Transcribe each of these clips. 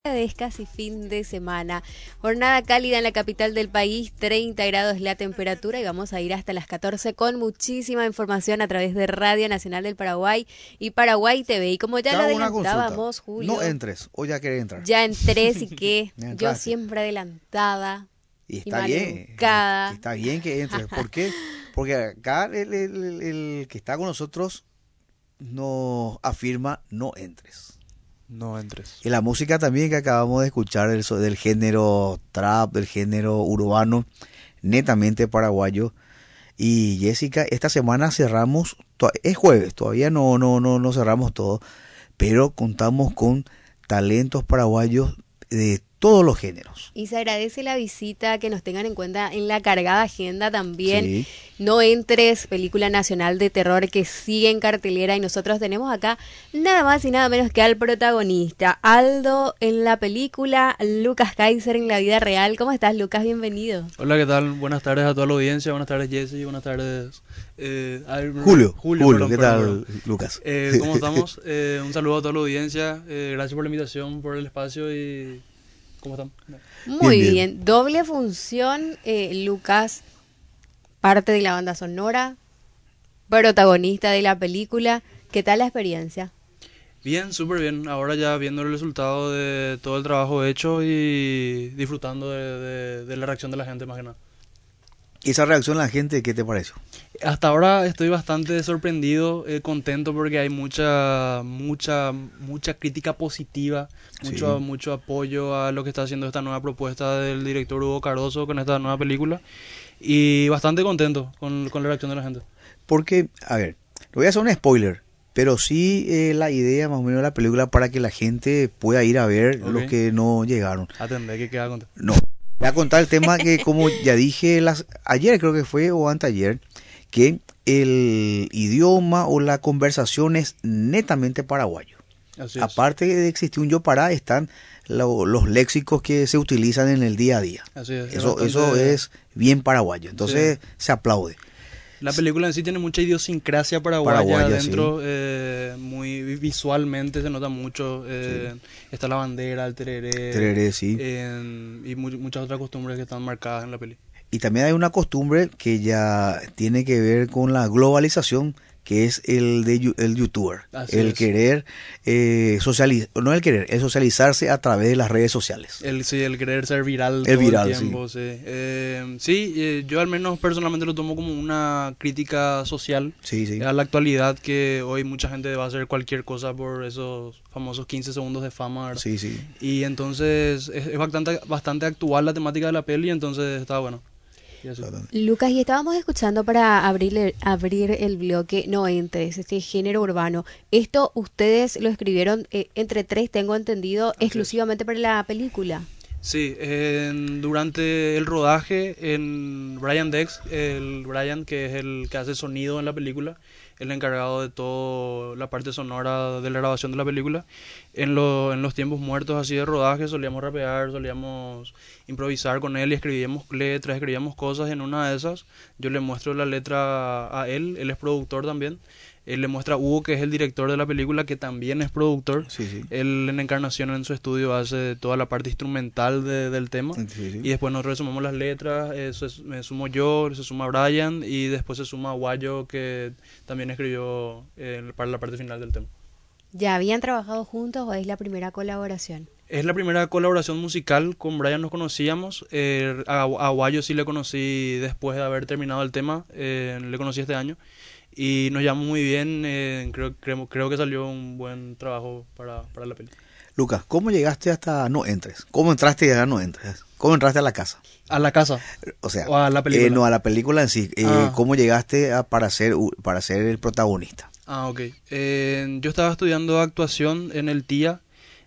Es casi fin de semana. Jornada cálida en la capital del país, 30 grados la temperatura y vamos a ir hasta las 14 con muchísima información a través de Radio Nacional del Paraguay y Paraguay TV. Y como ya Te lo hago una consulta. adelantábamos, Julio, No entres, o ya querés entrar. ya entré, sí que Ya yo entraste. siempre adelantada Y y está bien, maleducada. está bien que entres. ¿Por qué? Porque acá el que está con nosotros nos afirma no entres. No entres. Y la música también que acabamos de escuchar del género trap, del género urbano, netamente paraguayo. Y Jessica, esta semana cerramos, es jueves, todavía no cerramos todo, pero contamos con talentos paraguayos de todos los géneros. Y se agradece la visita, que nos tengan en cuenta en la cargada agenda también. Sí. No entres, película nacional de terror que sigue en cartelera y nosotros tenemos acá nada más y nada menos que al protagonista, Aldo en la película, Lucas Kaiser en la vida real. ¿Cómo estás, Lucas? Bienvenido. Hola, ¿qué tal? Buenas tardes a toda la audiencia, buenas tardes Jessy, buenas tardes Julio, perdón, ¿qué perdón. tal, Lucas? ¿Cómo estamos? Un saludo a toda la audiencia, gracias por la invitación, por el espacio y... ¿Cómo están? Muy Bien, bien. Doble función, Lucas, parte de la banda sonora, protagonista de la película. ¿Qué tal la experiencia? Bien, súper bien. Ahora ya viendo el resultado de todo el trabajo hecho y disfrutando de la reacción de la gente más que nada. ¿Y esa reacción de la gente, qué te pareció? Hasta ahora estoy bastante sorprendido, contento porque hay mucha crítica positiva, mucho apoyo a lo que está haciendo esta nueva propuesta del director Hugo Cardoso con esta nueva película y bastante contento con la reacción de la gente. Porque, a ver, le voy a hacer un spoiler, pero sí la idea más o menos de la película para que la gente pueda ir a ver Ok. los que no llegaron. Atendé que queda contento. No, voy a contar el tema que como ya dije ayer creo que fue o anteayer, que el idioma o la conversación es netamente paraguayo. Así es. Aparte de existir un yo para, están los léxicos que se utilizan en el día a día. Así es. Eso es bien paraguayo, entonces se aplaude. La película en sí tiene mucha idiosincrasia paraguaya dentro, muy visualmente se nota mucho, está la bandera, el Tereré, sí. y muchas otras costumbres que están marcadas en la peli. Y también hay una costumbre que ya tiene que ver con la globalización, que es el youtuber, Así el es. querer socializar, no el querer, el socializarse a través de las redes sociales. El querer ser viral El todo viral, el tiempo, sí. Yo al menos personalmente lo tomo como una crítica social Sí. a la actualidad, que hoy mucha gente va a hacer cualquier cosa por esos famosos 15 segundos de fama, ¿verdad? Sí. Y entonces es bastante actual la temática de la peli, entonces está bueno. Y así. Lucas, y estábamos escuchando para abrir el bloque No entres, este género urbano. Esto ustedes lo escribieron entre tres, tengo entendido, exclusivamente para la película. Sí, durante el rodaje, Brian Dex, Brian, que es el que hace sonido en la película, el encargado de toda la parte sonora de la grabación de la película, en los tiempos muertos así de rodaje solíamos rapear, solíamos improvisar con él y escribíamos letras, escribíamos cosas. En una de esas yo le muestro la letra a él es productor también. Él le muestra a Hugo, que es el director de la película, que también es productor. Sí. Él en Encarnación, en su estudio, hace toda la parte instrumental del tema. Sí. Y después nosotros sumamos las letras, me sumo yo, se suma Brian y después se suma Guayo, que también escribió para la parte final del tema. ¿Ya habían trabajado juntos o es la primera colaboración? Es la primera colaboración musical, con Brian nos conocíamos, a Guayo sí le conocí después de haber terminado el tema, le conocí este año. Y nos llevamos muy bien, creo que salió un buen trabajo para la peli. Lucas, ¿cómo llegaste hasta No entres? ¿Cómo entraste a No entres? ¿Cómo entraste a la casa? ¿A la casa? O sea, ¿O a la película? No, a la película en sí. ¿Cómo llegaste para ser el protagonista? Ok. Yo estaba estudiando actuación en el TIA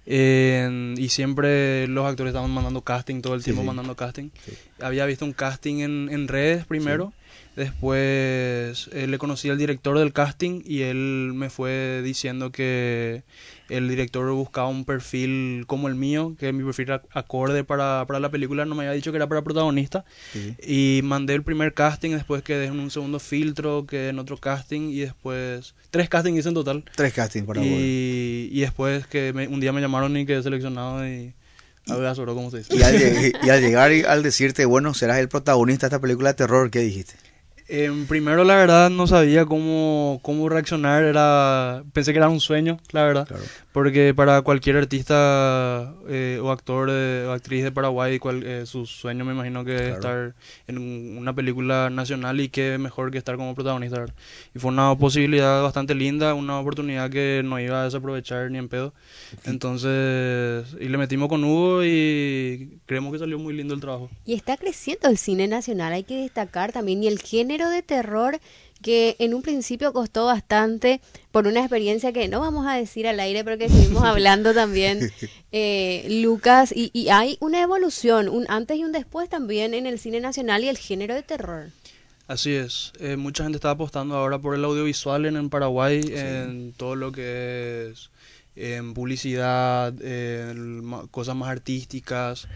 y siempre los actores estaban mandando casting, todo el tiempo mandando casting. Sí. Había visto un casting en redes primero. Después le conocí al director del casting y él me fue diciendo que el director buscaba un perfil como el mío, que mi perfil acorde para la película. No me había dicho que era para protagonista. Y mandé el primer casting, después quedé en un segundo filtro, quedé en otro casting y después 3 castings hice en total. 3 castings para Y después un día me llamaron y quedé seleccionado y Audazoró, como se dice. Y al llegar y al decirte, bueno, serás el protagonista de esta película de terror, ¿qué dijiste? Primero, la verdad, no sabía cómo reaccionar. Pensé que era un sueño, la verdad. Claro. Porque para cualquier artista o actor o actriz de Paraguay, su sueño me imagino que es Claro. estar en una película nacional, y qué mejor que estar como protagonista, ¿verdad? Y fue una posibilidad bastante linda, una oportunidad que no iba a desaprovechar ni en pedo. Entonces, y le metimos con Hugo y creemos que salió muy lindo el trabajo. Y está creciendo el cine nacional, hay que destacar también, y el género de terror que en un principio costó bastante por una experiencia que no vamos a decir al aire, pero que estuvimos hablando también, Lucas, y hay una evolución, un antes y un después también en el cine nacional y el género de terror. Así es, mucha gente está apostando ahora por el audiovisual en Paraguay, en todo lo que es en publicidad, cosas más artísticas.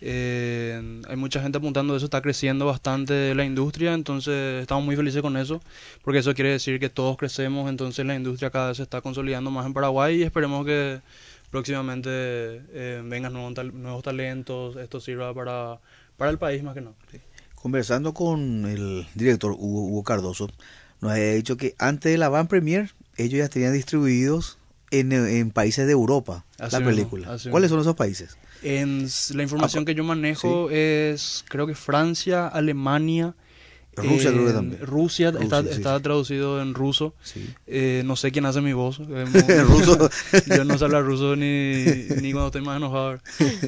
Hay mucha gente apuntando a eso, está creciendo bastante la industria, entonces estamos muy felices con eso, porque eso quiere decir que todos crecemos, entonces la industria cada vez se está consolidando más en Paraguay, y esperemos que próximamente vengan nuevos talentos, esto sirva para el país más que nada. Sí. Conversando con el director Hugo Cardoso, nos había dicho que antes de la Van Premier, ellos ya tenían distribuidos en países de Europa Así la mismo, película. así ¿Cuáles mismo. son esos países? La información que yo manejo es, creo que Francia, Alemania, Rusia creo que también. Rusia está Sí. traducido en ruso. Sí. No sé quién hace mi voz. En ruso. Yo no sé hablar ruso ni cuando estoy más enojado.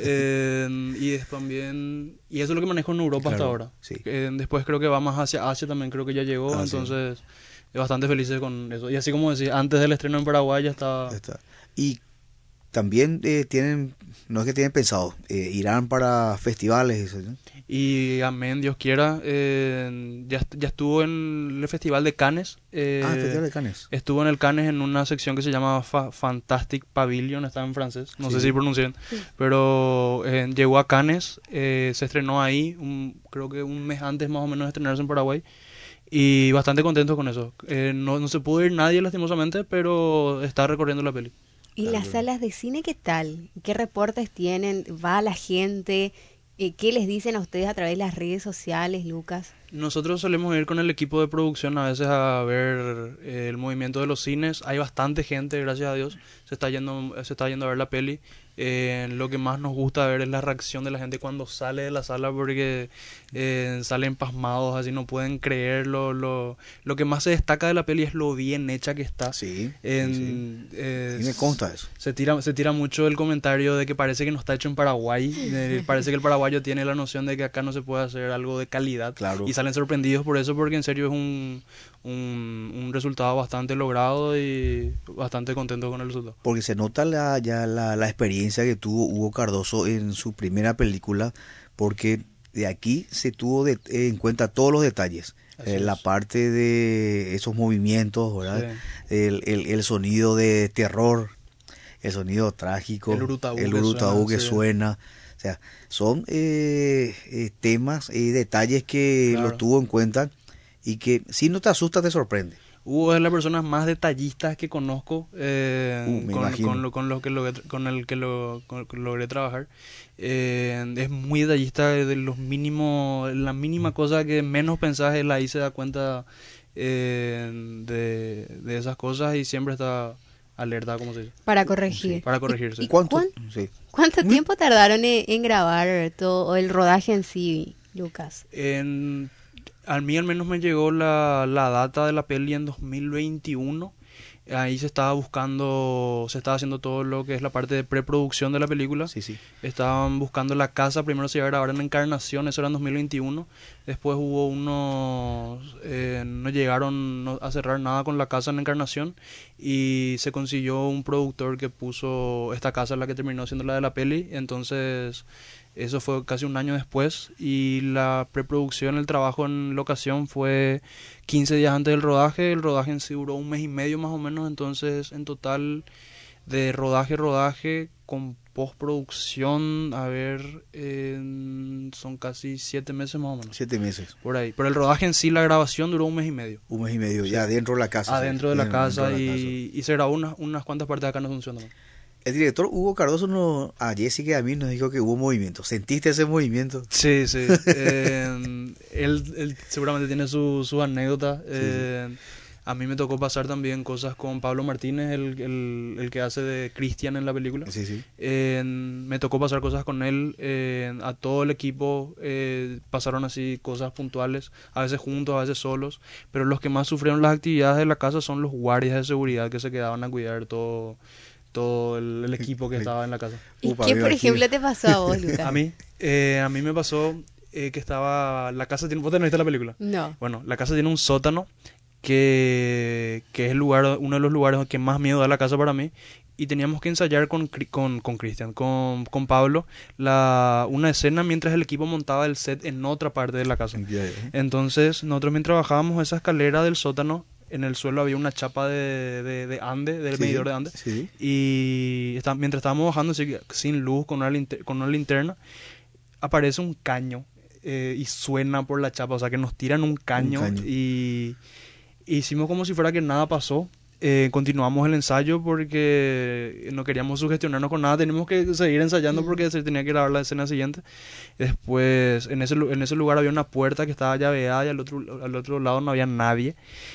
Y también, y eso es lo que manejo en Europa hasta Claro, ahora. sí. Después creo que va más hacia Asia también, creo que ya llegó. Ah, entonces, bastante felices con eso. Y así como decía, antes del estreno en Paraguay ya estaba... Ya está. Y también tienen, no es que tienen pensado, irán para festivales, eso, ¿no? Y amén, Dios quiera. Ya estuvo en el Festival de Cannes. El Festival de Cannes. Estuvo en el Cannes en una sección que se llama Fantastic Pavilion, está en francés, no sé si pronuncian, pero llegó a Cannes, se estrenó ahí, creo que un mes antes más o menos de estrenarse en Paraguay, y bastante contento con eso. No se pudo ir nadie lastimosamente, pero está recorriendo la peli. ¿Y las salas de cine qué tal? ¿Qué reportes tienen? ¿Va la gente? ¿Qué les dicen a ustedes a través de las redes sociales, Lucas? Nosotros solemos ir con el equipo de producción a veces a ver el movimiento de los cines. Hay bastante gente, gracias a Dios, se está yendo a ver la peli. Lo que más nos gusta ver es la reacción de la gente cuando sale de la sala, porque salen pasmados, así no pueden creer. Lo que más se destaca de la peli es lo bien hecha que está. Sí. Y me consta eso. Se tira mucho el comentario de que parece que no está hecho en Paraguay. Parece que el paraguayo tiene la noción de que acá no se puede hacer algo de calidad. Claro. Y salen sorprendidos por eso, porque en serio es un resultado bastante logrado, y bastante contento con el resultado. Porque se nota la experiencia que tuvo Hugo Cardoso en su primera película, porque de aquí se tuvo en cuenta todos los detalles. La parte de esos movimientos, ¿verdad? Sí. El sonido de terror, el sonido trágico, el urutaú que suena. O sea, son temas y detalles que lo tuvo en cuenta, y que si no te asusta te sorprende. Hugo es la persona más detallista que conozco, con el que logré trabajar. Es muy detallista, de la mínima cosa que menos pensás, él ahí se da cuenta de esas cosas, y siempre está alerta, como se dice. Para corregir. Sí, para corregirse. ¿Y cuánto tiempo tardaron en grabar todo el rodaje en sí, Lucas? A mí al menos me llegó la data de la peli en 2021. Ahí se estaba haciendo todo lo que es la parte de preproducción de la película. Sí. Estaban buscando la casa, primero se iba a grabar en Encarnación, eso era en 2021. Después hubo no llegaron a cerrar nada con la casa en Encarnación, y se consiguió un productor que puso esta casa, la que terminó siendo la de la peli. Entonces eso fue casi un año después, y la preproducción, el trabajo en locación fue 15 días antes del rodaje. El rodaje en sí duró un mes y medio más o menos, entonces en total de rodaje con postproducción, son casi 7 meses más o menos. 7 meses. Por ahí. Pero el rodaje en sí, la grabación duró un mes y medio. Un mes y medio, ya dentro de la casa. Adentro de la casa, y se grabó unas cuantas partes acá en Asunción también. El director Hugo Cardoso a Jessica y a mí nos dijo que hubo movimiento. ¿Sentiste ese movimiento? Sí, sí. Él seguramente tiene su anécdota. Sí. A mí me tocó pasar también cosas con Pablo Martínez, el que hace de Cristian en la película. Sí, sí. Me tocó pasar cosas con él. A todo el equipo pasaron así cosas puntuales, a veces juntos, a veces solos. Pero los que más sufrieron las actividades de la casa son los guardias de seguridad que se quedaban a cuidar todo el equipo que estaba en la casa. ¿Y qué, por ejemplo, te pasó a vos, Lucas? A mí me pasó que estaba... La casa tiene... ¿Vos no viste la película? No. Bueno, la casa tiene un sótano que es uno de los lugares que más miedo da la casa para mí. Y teníamos que ensayar con Cristian, con Pablo, una escena mientras el equipo montaba el set en otra parte de la casa. Entonces, nosotros mientras bajábamos esa escalera del sótano, en el suelo había una chapa de ande, del medidor de ande. Sí. Y mientras estábamos bajando sin luz, con una linterna, aparece un caño y suena por la chapa. O sea, que nos tiran un caño. Y hicimos como si fuera que nada pasó. Continuamos el ensayo porque no queríamos sugestionarnos con nada. Teníamos que seguir ensayando porque se tenía que grabar la escena siguiente. Después, en ese lugar había una puerta que estaba llaveada y al otro lado no había nadie.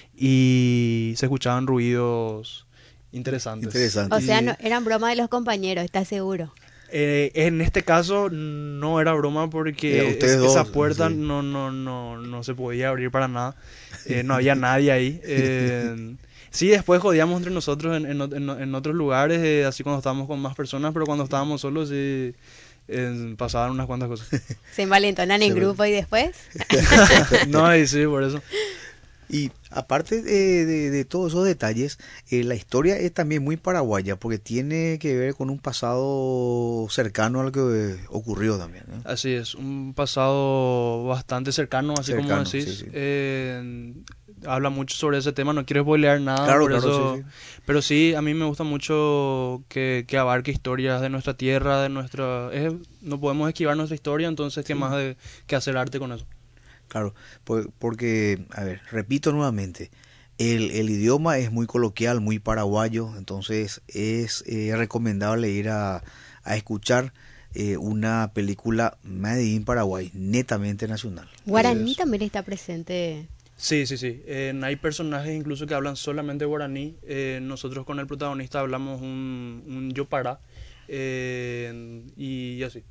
Y se escuchaban ruidos interesantes. O sea, no, eran bromas de los compañeros, ¿estás seguro? En este caso no era broma porque esa puerta sí. no se podía abrir para nada. No había nadie ahí. Sí, después jodíamos entre nosotros en otros lugares, así cuando estábamos con más personas, pero cuando estábamos solos sí pasaban unas cuantas cosas. ¿Se envalentonan en grupo y después? No, y sí, por eso. Y aparte de todos esos detalles, la historia es también muy paraguaya porque tiene que ver con un pasado cercano al que ocurrió también, ¿no? Así es, un pasado bastante cercano, así como decís. Sí, sí. Habla mucho sobre ese tema, no quiero spoilear nada, claro, eso, sí. Pero sí, a mí me gusta mucho que abarque historias de nuestra tierra, no podemos esquivar nuestra historia, entonces qué más que hacer arte con eso. Claro, porque, a ver, repito nuevamente, el idioma es muy coloquial, muy paraguayo, entonces es recomendable ir a escuchar una película Made in Paraguay, netamente nacional. Guaraní también está presente. Sí. Hay personajes incluso que hablan solamente guaraní. Nosotros con el protagonista hablamos un yopará y así.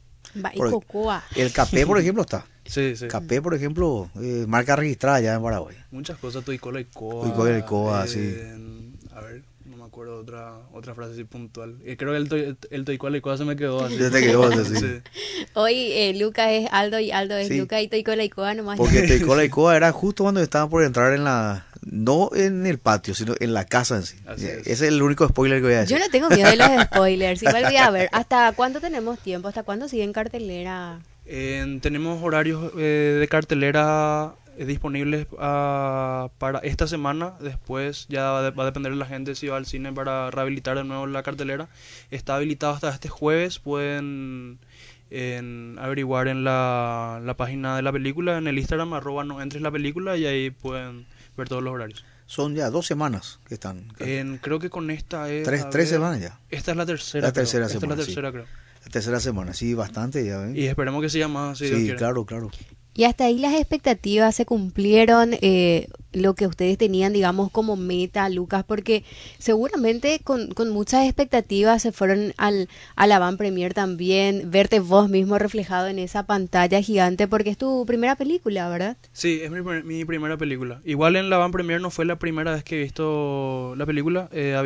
El Capé, por ejemplo, está. Sí. Capé, por ejemplo, marca registrada ya en Paraguay. Muchas cosas, Toicola y Coa. Toicola y Coa, sí. A ver, no me acuerdo otra frase así puntual. Creo que el Toicola y Coa se me quedó así. Ya te quedó así. Sí. Hoy Lucas es Aldo y Aldo es Lucas y Toicola y Coa nomás. Porque Toicola y Coa era justo cuando estaban por entrar no en el patio, sino en la casa en sí. Ese es el único spoiler que voy a decir. Yo no tengo miedo de los spoilers. Igual voy a ver. ¿Hasta cuándo tenemos tiempo? ¿Hasta cuándo sigue en cartelera? Tenemos horarios de cartelera disponibles para esta semana. Después ya va a depender de la gente si va al cine para rehabilitar de nuevo la cartelera. Está habilitado hasta este jueves. Pueden averiguar en la página de la película, en el Instagram @noentres_la_película, y ahí pueden ver todos los horarios. Son ya 2 semanas que están. Creo que con esta es... Tres semanas ya. Esta es la tercera. La tercera creo. semana, Esta es la tercera, sí. creo. La tercera semana, sí, bastante ya. Y esperemos que siga más. Sí, claro. Y hasta ahí las expectativas se cumplieron, lo que ustedes tenían, digamos, como meta, Lucas, porque seguramente con muchas expectativas se fueron a la Van Premier también, verte vos mismo reflejado en esa pantalla gigante, porque es tu primera película, ¿verdad? Sí, es mi primera película. Igual en la Van Premier no fue la primera vez que he visto la película,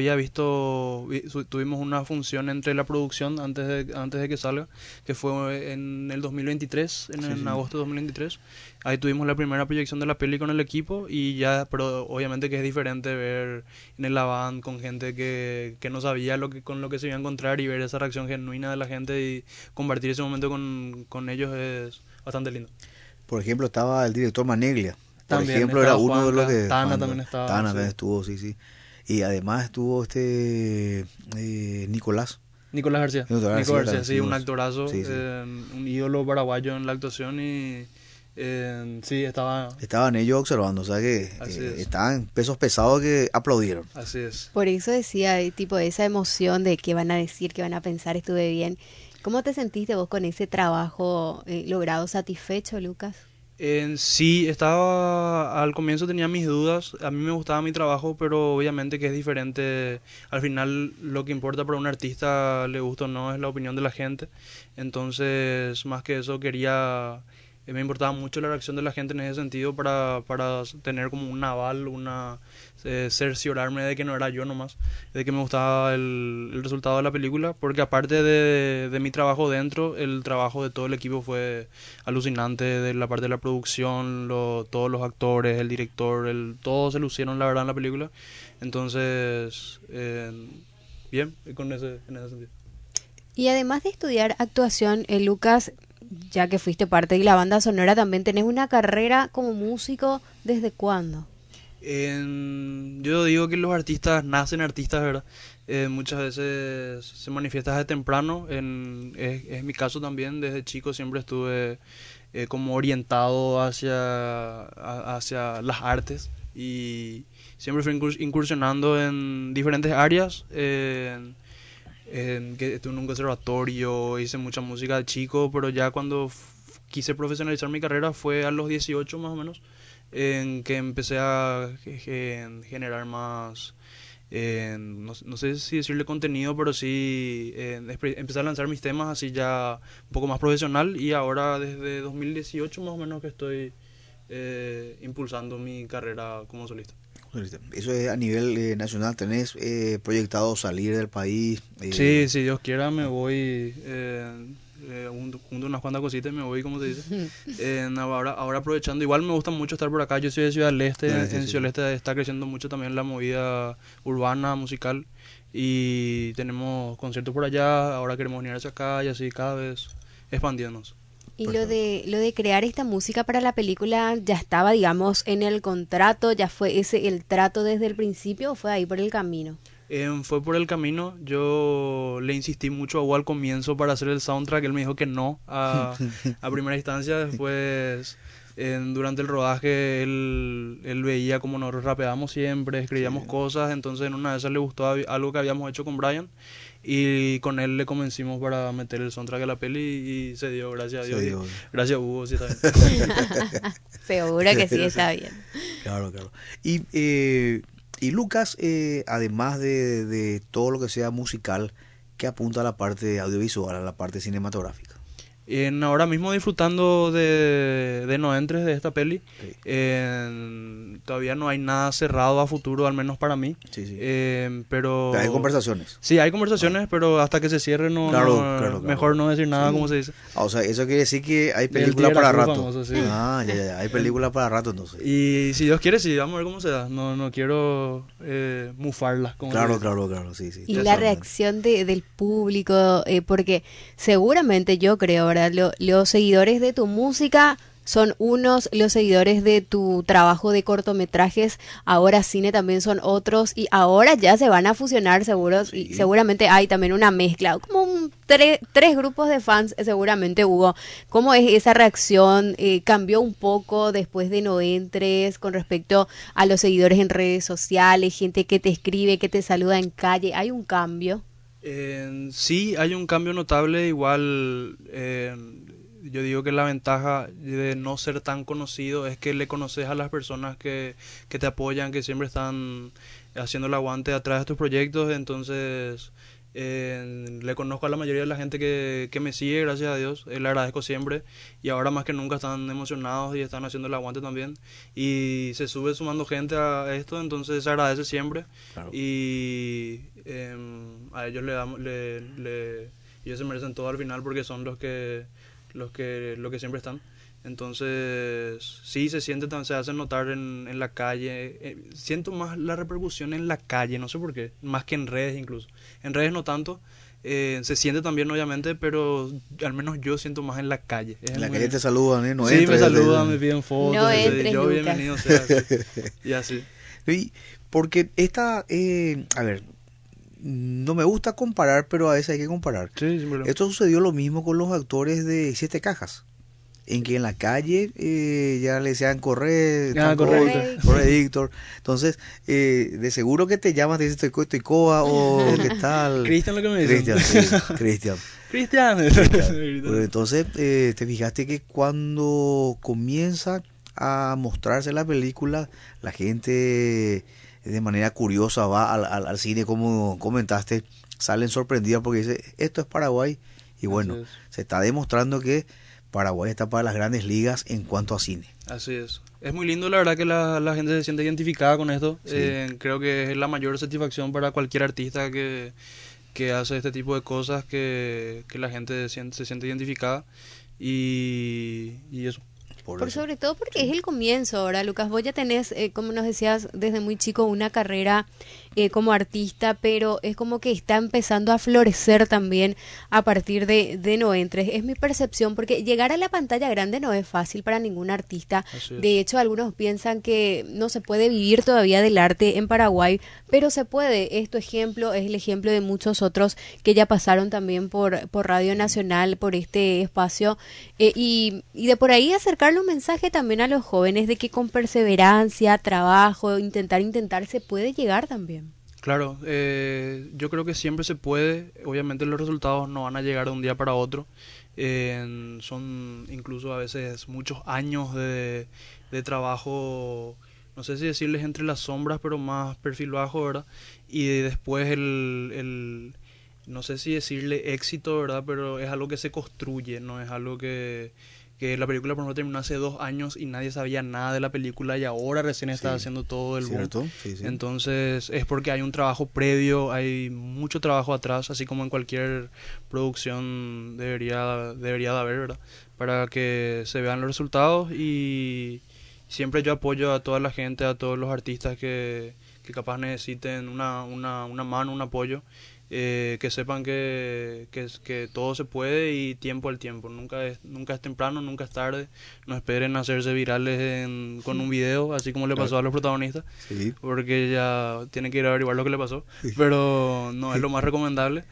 tuvimos una función entre la producción antes de que salga, que fue en el 2023, en agosto de 2023. Ahí tuvimos la primera proyección de la peli con el equipo pero obviamente que es diferente ver en el Avant con gente que no sabía con lo que se iba a encontrar, y ver esa reacción genuina de la gente y compartir ese momento con ellos es bastante lindo. Por ejemplo, estaba el director Maneglia. Por también ejemplo, era uno Juanca, de los que... Tana también estaba. Tana también estuvo, sí. Y además estuvo Nicolás García, sí, un actorazo, sí. Un ídolo paraguayo en la actuación, y Sí, estaba... Estaban ellos observando, o sea que Así es. estaban pesos pesados que aplaudieron. Así es. Por eso decía, tipo, esa emoción de qué van a decir, qué van a pensar, estuve bien. ¿Cómo te sentiste vos con ese trabajo logrado? ¿Satisfecho, Lucas? Sí, estaba, al comienzo tenía mis dudas, a mí me gustaba mi trabajo, pero obviamente que es diferente, al final lo que importa para un artista, le gusta o no, es la opinión de la gente, entonces más que eso quería, me importaba mucho la reacción de la gente en ese sentido para tener como un aval, cerciorarme de que no era yo nomás, de que me gustaba el resultado de la película, porque aparte de mi trabajo dentro, el trabajo de todo el equipo fue alucinante, de la parte de la producción, todos los actores, el director, todos se lucieron la verdad en la película, entonces bien, en ese sentido. Y además de estudiar actuación, Lucas, ya que fuiste parte de la banda sonora, también tenés una carrera como músico. ¿Desde cuándo? Yo digo que los artistas nacen artistas, ¿verdad? Muchas veces se manifiesta desde temprano, es mi caso también, desde chico siempre estuve como orientado hacia las artes y siempre fui incursionando en diferentes áreas, que estuve en un conservatorio, hice mucha música de chico, pero ya cuando quise profesionalizar mi carrera fue a los 18 más o menos, en que empecé a generar más, no sé si decirle contenido, pero sí empecé a lanzar mis temas así ya un poco más profesional y ahora desde 2018 más o menos que estoy impulsando mi carrera como solista. Eso es a nivel nacional. ¿Tenés proyectado salir del país? Sí, si Dios quiera me voy, junto unas cuantas cositas y me voy, como se dice. Ahora aprovechando, igual me gusta mucho estar por acá, yo soy de Ciudad del Este, en Ciudad del Este está creciendo mucho también la movida urbana, musical, y tenemos conciertos por allá, ahora queremos venir hacia acá y así cada vez expandiéndonos. Y lo de crear esta música para la película, ¿ya estaba, digamos, en el contrato? ¿Ya fue ese el trato desde el principio o fue ahí por el camino? Fue por el camino, yo le insistí mucho a Hugo al comienzo para hacer el soundtrack, él me dijo que no a primera instancia, después durante el rodaje él veía como nosotros rapeábamos siempre, escribíamos cosas, entonces en una de esas le gustó algo que habíamos hecho con Brian y con él le convencimos para meter el soundtrack a la peli y se dio, gracias a Dios, gracias a Hugo, sí está bien. Seguro que sí está bien. Claro, claro. Y Lucas, además de todo lo que sea musical, ¿qué apunta a la parte audiovisual, a la parte cinematográfica? Ahora mismo disfrutando de No Entres, de esta peli. Sí. Todavía no hay nada cerrado a futuro, al menos para mí. Sí, sí. Pero Hay conversaciones. sí, hay conversaciones, pero hasta que se cierre Claro. mejor no decir nada, Sí. como se dice. O sea, eso quiere decir que hay El película Tigre para Azul rato. famoso, sí. Ya. Hay película para rato entonces. Y si Dios quiere, sí, vamos a ver cómo se da. No quiero mufarlas, como se dice. Claro, sí. Y la reacción del público, porque seguramente yo creo, ¿verdad? Los seguidores de tu música son unos, los seguidores de tu trabajo de cortometrajes, ahora cine también son otros, y ahora ya se van a fusionar seguros, Sí. y seguramente hay también una mezcla, como tres grupos de fans seguramente hubo. ¿Cómo es esa reacción? ¿Cambió un poco después de No Entres con respecto a los seguidores en redes sociales, gente que te escribe, que te saluda en calle? ¿Hay un cambio? Sí, hay un cambio notable, igual yo digo que la ventaja de no ser tan conocido es que le conoces a las personas que te apoyan, que siempre están haciendo el aguante atrás de tus proyectos, entonces le conozco a la mayoría de la gente que me sigue, gracias a Dios, le agradezco siempre y ahora más que nunca están emocionados y están haciendo el aguante también y se sube sumando gente a esto, entonces se agradece siempre. Claro. Y a ellos ellos se merecen todo al final porque son los que siempre están. Entonces sí se siente, se hace notar en la calle, siento más la repercusión en la calle, no sé por qué, más que en redes incluso. En redes no tanto, se siente también obviamente, pero al menos yo siento más en la calle. En la calle te saludan, ¿eh? No sí, entres, me saludan, me piden fotos, no entres, yo Lucas. bienvenido sea, y así. Sí, porque a ver, no me gusta comparar, pero a veces hay que comparar. Sí, Esto sucedió lo mismo con los actores de Siete Cajas. en que en la calle ya le decían corre, corre, corre Víctor. Entonces, de seguro que te llaman, te dicen estoy coa o qué tal. Cristian lo que me dice. Cristian. Cristian. Entonces, te fijaste que cuando comienza a mostrarse la película, la gente de manera curiosa va al cine, como comentaste, salen sorprendidas porque dice, esto es Paraguay. Y bueno, se está demostrando que Paraguay está para las grandes ligas en cuanto a cine. Así es. Es muy lindo, la verdad, que la gente se siente identificada con esto. Sí. Creo que es la mayor satisfacción para cualquier artista que hace este tipo de cosas, que la gente se siente identificada. Y eso. Por sobre todo porque es el comienzo ahora, Lucas. Vos ya tenés, como nos decías, desde muy chico una carrera como artista, pero es como que está empezando a florecer también a partir de 93. Es mi percepción, porque llegar a la pantalla grande no es fácil para ningún artista. De hecho, algunos piensan que no se puede vivir todavía del arte en Paraguay, pero se puede. Este ejemplo es el ejemplo de muchos otros que ya pasaron también por Radio Nacional, por este espacio, y de por ahí acercar un mensaje también a los jóvenes de que con perseverancia, trabajo, intentar se puede llegar también. Claro, yo creo que siempre se puede. Obviamente los resultados no van a llegar de un día para otro. Son incluso a veces muchos años de trabajo, no sé si decirles entre las sombras, pero más perfil bajo, ¿verdad? Y después no sé si decirle éxito, ¿verdad? Pero es algo que se construye, no es algo que la película, por ejemplo, terminó hace 2 años y nadie sabía nada de la película y ahora recién está haciendo todo el boom. Sí. Entonces es porque hay un trabajo previo, hay mucho trabajo atrás, así como en cualquier producción debería de haber, ¿verdad? Para que se vean los resultados. Y siempre yo apoyo a toda la gente, a todos los artistas que capaz necesiten una mano, un apoyo. Que sepan que todo se puede y tiempo al tiempo. Nunca es temprano, nunca es tarde. No esperen hacerse virales con un video, así como le pasó a los protagonistas, porque ya tienen que ir a averiguar lo que le pasó, pero no es lo más recomendable.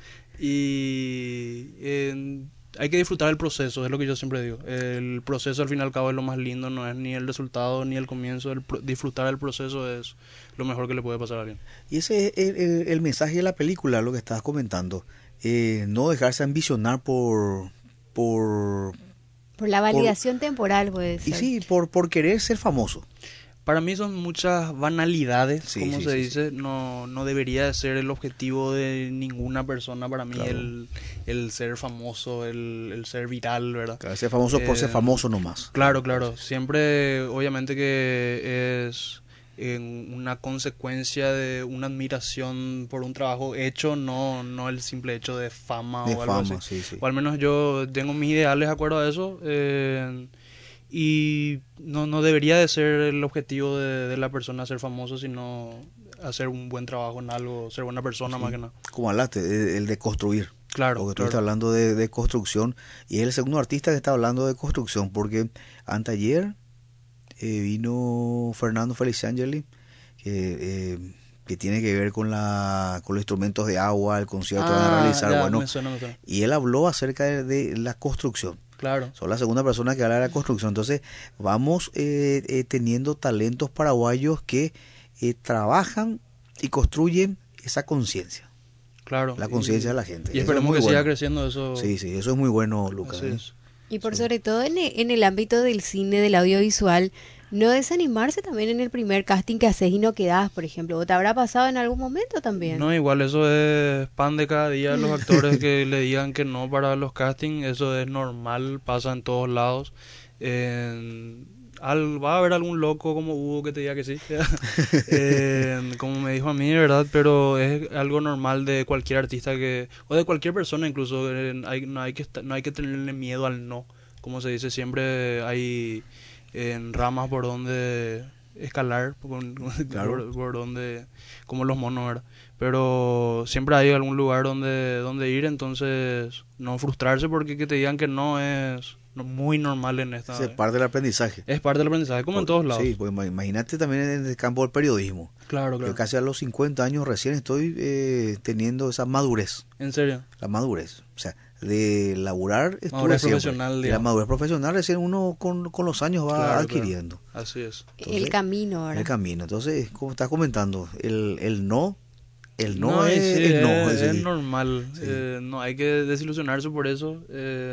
Y hay que disfrutar el proceso, es lo que yo siempre digo. El proceso al fin y al cabo es lo más lindo, no es ni el resultado ni el comienzo. Disfrutar el proceso es lo mejor que le puede pasar a alguien. Y ese es el mensaje de la película, lo que estabas comentando. No dejarse ambicionar por la validación temporal, puede ser. Y sí, por querer ser famoso. Para mí son muchas banalidades, como se dice. No debería de ser el objetivo de ninguna persona. Para mí, claro, el ser famoso, el ser viral, ¿verdad? Claro, ser famoso por ser famoso nomás. Claro. Siempre, obviamente que es una consecuencia de una admiración por un trabajo hecho, no el simple hecho de fama o algo así. Sí. O al menos yo tengo mis ideales de acuerdo a eso. Y no debería de ser el objetivo de la persona ser famoso, sino hacer un buen trabajo en algo, ser buena persona, más que nada. Como hablaste, el de construir. Claro. Porque tú estás hablando de construcción, y es el segundo artista que está hablando de construcción, porque anteayer vino Fernando Feliciangeli, que tiene que ver con los instrumentos de agua, el concierto que van a realizar. Me suena. Y él habló acerca de la construcción. Claro. Son la segunda persona que habla de la construcción. Entonces vamos teniendo talentos paraguayos que trabajan y construyen esa conciencia. Claro. La conciencia de la gente. Y esperemos que siga creciendo eso. Sí, eso es muy bueno, Lucas. Y sobre todo en el ámbito del cine, del audiovisual, no desanimarse también en el primer casting que haces y no quedás, por ejemplo. ¿O te habrá pasado en algún momento también? No, igual eso es pan de cada día. Los actores que le digan que no para los castings, eso es normal, pasa en todos lados. Va a haber algún loco como Hugo que te diga que sí, como me dijo a mí, ¿verdad? Pero es algo normal de cualquier artista o de cualquier persona incluso. No hay que tenerle miedo al no. Como se dice, siempre hay ramas por donde escalar, por donde, como los monos, ¿verdad? Pero siempre hay algún lugar donde ir, entonces no frustrarse porque que te digan que no es muy normal en esta. Es parte del aprendizaje. Es parte del aprendizaje, como en todos lados. Sí, pues imagínate también en el campo del periodismo. Claro. Yo casi a los 50 años recién estoy teniendo esa madurez. ¿En serio? La madurez. O sea, de laburar estuve Madurez siempre. profesional, Y la digamos. madurez profesional recién uno con los años va Claro, adquiriendo. claro. Así es. El camino, ¿verdad? El camino. Entonces, como estás comentando, el no No, y sí, es no. es Sí. normal. Sí. No hay que desilusionarse por eso.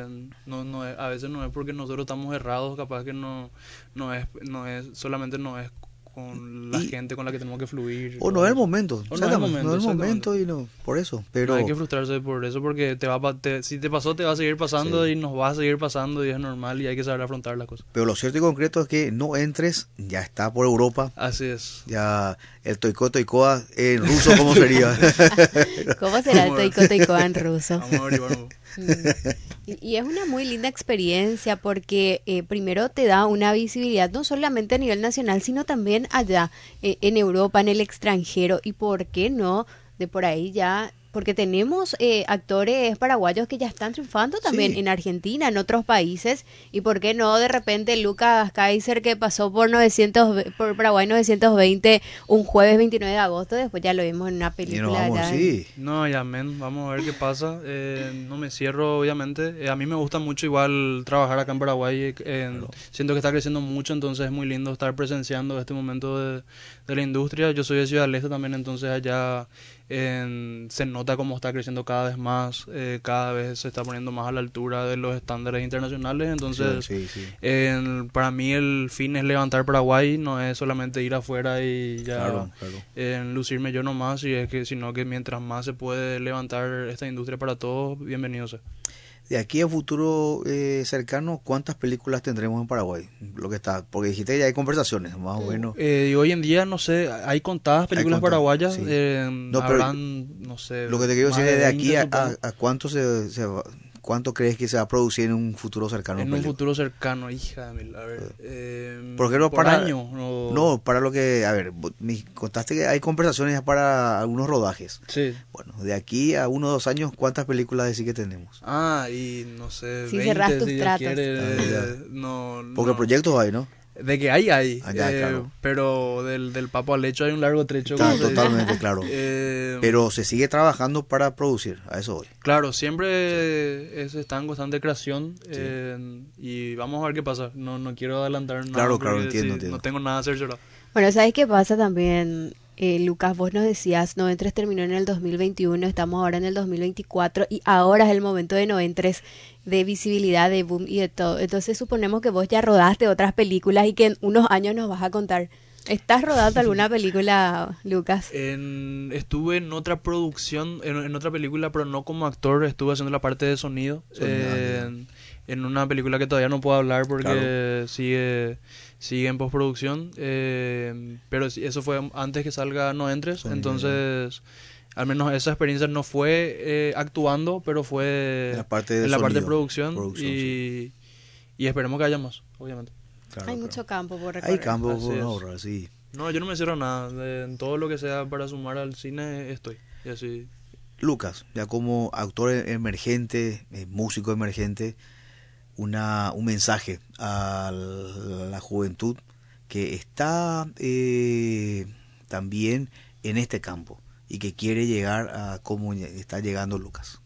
A veces no es porque nosotros estamos errados, capaz que no es solamente no es con la Y- gente con la que tenemos que fluir. O todo no es el eso. momento. O no es el Exactamente, momento, no es el exactamente. momento y no, por eso. Pero No hay que frustrarse por eso porque si te pasó te va a seguir pasando Sí. y nos va a seguir pasando y es normal y hay que saber afrontar las cosas. Pero lo cierto y concreto es que no entres, ya está por Europa, Así es. ya el toicoa en ruso, ¿cómo sería? ¿Cómo será el Vamos a ver. toico en ruso? Vamos a averiguar un poco. Y es una muy linda experiencia porque primero te da una visibilidad no solamente a nivel nacional, sino también allá en Europa, en el extranjero. Y por qué no, de por ahí ya, porque tenemos actores paraguayos que ya están triunfando también Sí. en Argentina, en otros países. Y por qué no, de repente Lucas Kaiser que pasó por Paraguay 920 un jueves 29 de agosto, después ya lo vimos en una Y nos película vamos, allá. sí. No, ya, men, vamos a ver qué pasa. No me cierro, obviamente. A mí me gusta mucho igual trabajar acá en Paraguay. Siento que está creciendo mucho, entonces es muy lindo estar presenciando este momento de la industria. Yo soy de Ciudad del Este también, entonces allá se nota cómo está creciendo cada vez más. Cada vez se está poniendo más a la altura de los estándares internacionales. Entonces, Sí, sí. para mí el fin es levantar Paraguay, no es solamente ir afuera y ya Claro, claro. lucirme yo nomás, sino que mientras más se puede levantar esta industria para todos, bienvenido sea. De aquí a futuro cercano, ¿cuántas películas tendremos en Paraguay? Lo que está, porque dijiste que ya hay conversaciones, más o menos. Y hoy en día, no sé, hay contadas películas contadas, paraguayas, sí. No, pero habrán, no sé, Lo que te quiero más decir es de 20, aquí supongo. a cuánto cuánto crees que se va a producir en un futuro cercano. En un película? futuro cercano, hija de mil, a ver, Por ejemplo, por para año, o- no, para lo que, a ver, me contaste que hay conversaciones ya para algunos rodajes. Sí. Bueno, de aquí a 1 o 2 años, ¿cuántas películas decís que tenemos? Y no sé, Si 20 cerrás tus si Dios tratos. quiere, Ya. no, Porque no. proyectos hay, ¿no? De que hay, Ya, claro. pero del papo al hecho hay un largo trecho. Está como se dice. totalmente claro. Eh, Pero se sigue trabajando para producir, a eso voy. Claro, siempre está en constante creación y vamos a ver qué pasa. No quiero adelantar nada. Claro, claro, porque entiendo. No tengo nada cerciorado. Bueno, ¿sabes qué pasa también, Lucas? Vos nos decías, Noventres terminó en el 2021, estamos ahora en el 2024 y ahora es el momento de Noventres de visibilidad, de boom y de todo. Entonces suponemos que vos ya rodaste otras películas y que en unos años nos vas a contar. ¿Estás rodando alguna película, Lucas? Estuve en otra producción, en otra película, pero no como actor, estuve haciendo la parte de sonido. En una película que todavía no puedo hablar porque Claro. sigue en postproducción. Pero sí, eso fue antes que salga No Entres. Sonido, entonces, al menos esa experiencia no fue actuando, pero fue En la parte de en la parte de sonido, producción. producción, Y esperemos que haya más, obviamente. Claro, Hay claro. mucho campo por Hay recorrer. campo Así por es. ahorrar, sí. No, yo no me cierro nada. En todo lo que sea para sumar al cine estoy. Y así. Lucas, ya como actor emergente, músico emergente, un mensaje a la juventud que está también en este campo y que quiere llegar a cómo está llegando Lucas.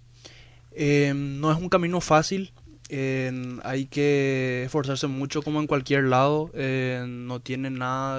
No es un camino fácil. Hay que esforzarse mucho como en cualquier lado. No tiene nada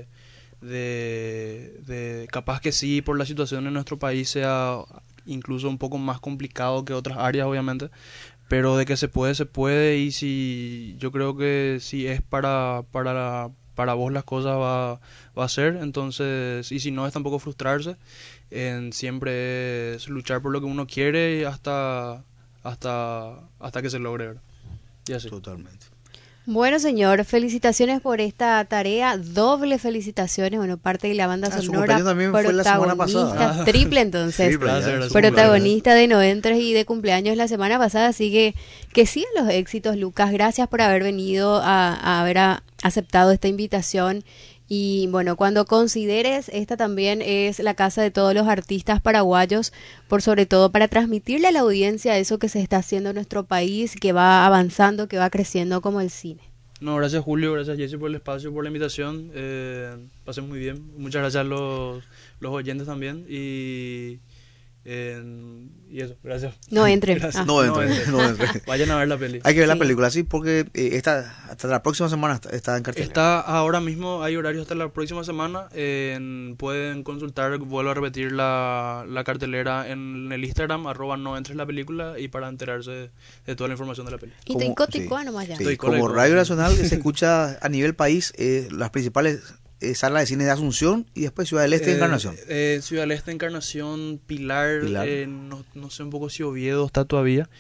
de capaz que sí, por la situación en nuestro país sea incluso un poco más complicado que otras áreas, obviamente. Pero de que se puede. Y si yo creo que si es para vos las cosas va a ser. Entonces, y si no es tampoco frustrarse. Siempre es luchar por lo que uno quiere hasta que se logre, ¿verdad? Y así. Totalmente. Bueno, señor, felicitaciones por esta tarea, doble felicitaciones, bueno, parte de la banda Su sonora, cumpleaños también fue la semana protagonista, pasada. triple entonces, Triple, ya, Gracias, su protagonista de Noventres y de cumpleaños la semana pasada, así que sigan los éxitos, Lucas, gracias por haber venido a haber aceptado esta invitación. Y bueno, cuando consideres, esta también es la casa de todos los artistas paraguayos, por sobre todo para transmitirle a la audiencia eso que se está haciendo en nuestro país, que va avanzando, que va creciendo como el cine. No, gracias Julio, gracias Jessy por el espacio, por la invitación. Pasé muy bien. Muchas gracias a los oyentes también. Y Y eso, gracias. No entren. Gracias. No entren, no entren. Vayan a ver la peli. Hay que ver la Sí. película, sí, porque hasta la próxima semana está en cartelera. Está ahora mismo, hay horarios hasta la próxima semana. Pueden consultar, vuelvo a repetir, la cartelera en el Instagram, @noentres_la_película, y para enterarse de toda la información de la peli. Y Como- estoy coticoa sí. nomás ya. Sí, Estoy como colega, Radio sí. Nacional se escucha a nivel país, las principales salas de cine de Asunción y después Ciudad del Este y Encarnación. Ciudad del Este, Encarnación, Pilar, Pilar. No sé un poco si Oviedo está todavía.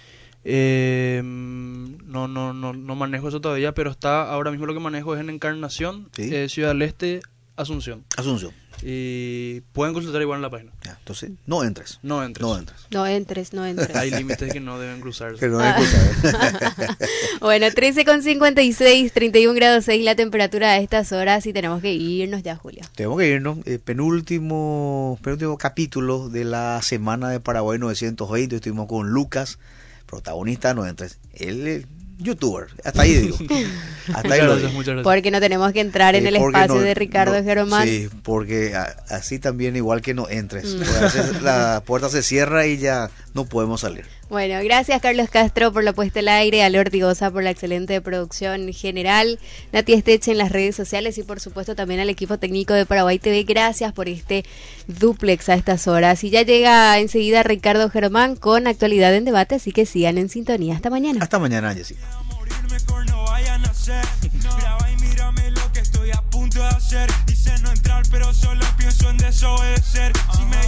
No manejo eso todavía, pero está ahora mismo lo que manejo es en Encarnación, Sí. Ciudad del Este, Asunción. Asunción. Y pueden consultar igual en la página. Ya, entonces, no entres. No entres. No entres. No entres, no entres. Hay límites que no deben cruzarse. Que no hay que saber. Bueno, 13,56, 31 grados 6 la temperatura a estas horas y tenemos que irnos ya, Julio. Tenemos que irnos. Penúltimo capítulo de la semana de Paraguay 920. Estuvimos con Lucas, protagonista, no entres. Él es youtuber. Hasta ahí digo. Hasta ahí lo digo. Muchas gracias. Porque no tenemos que entrar en el Porque espacio no- de Ricardo no- Germán. Sí, porque así también igual que no entres. Porque a veces la puerta se cierra y ya no podemos salir. Bueno, gracias Carlos Castro por la puesta al aire, a Ortigosa por la excelente producción general, Nati Esteche en las redes sociales y por supuesto también al equipo técnico de Paraguay TV. Gracias por este dúplex a estas horas. Y ya llega enseguida Ricardo Germán con actualidad en debate, así que sigan en sintonía. Hasta mañana. Hasta mañana, Jessica. Morir mejor no vayan a hacer. Graba y mírame lo que estoy a punto de hacer. Dice no entrar, pero solo pienso en desobedecer. Si me